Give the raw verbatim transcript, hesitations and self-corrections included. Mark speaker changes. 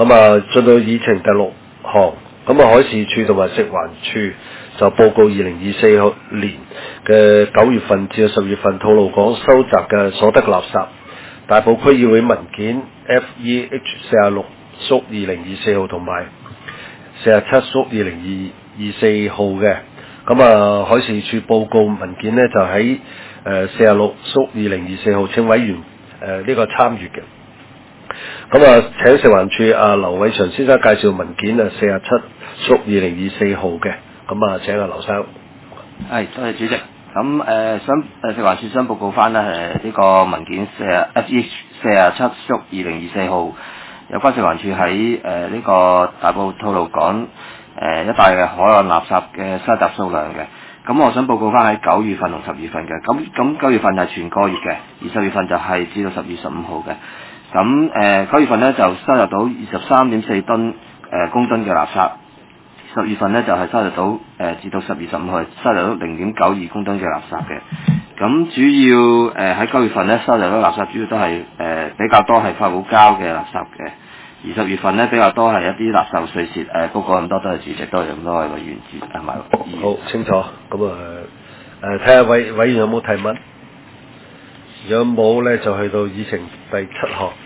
Speaker 1: 咁啊，進到議程第六項，咁啊，海事處同埋食環署就報告二零二四年嘅九月份至到十月份吐露港收集嘅所得垃圾。大埔區議會文件 F E H 四十六縮二零二四號同埋四十七縮二零二二四號嘅，咁啊，海事處報告文件呢，就喺誒四十六縮二零二四號請委員誒呢、呃這個參與嘅。咁啊，請食環署啊劉偉祥先生介紹文件啊四十七縮二零二四號嘅，咁啊請阿劉生。
Speaker 2: 係，多謝主席。咁誒、呃、想誒食環署想報告翻咧誒呢個文件四十 F E 四十七縮二零二四號，有關食環署喺誒呢個大埔吐露港誒、呃、一帶嘅海岸垃圾嘅收集數量嘅。咁我想報告翻喺九月份同十月份嘅。咁咁九月份係全個月嘅，而十月份就係至到十月十五號嘅。咁誒九月份咧就收集到二十三點四噸誒、呃、公噸嘅垃圾。十月份咧就係、是、收集到誒、呃、至到十月十五號收集到零點九二公噸嘅垃圾嘅。咁主要誒喺九月份咧收集到垃圾主要都係誒、呃、比較多係發泡膠嘅垃圾嘅，而十月份咧比較多係一啲垃圾碎屑誒。不過咁多都係主席，多謝咁多位委員主同埋議員。
Speaker 1: 好清楚，咁啊誒睇下委委員有冇提問？如果冇咧，就去到議程第七項。